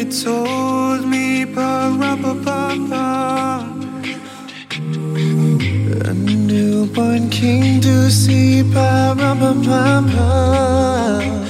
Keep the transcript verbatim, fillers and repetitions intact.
told me pa ra pa pa pa, a newborn king to see pa ra pa pa pa.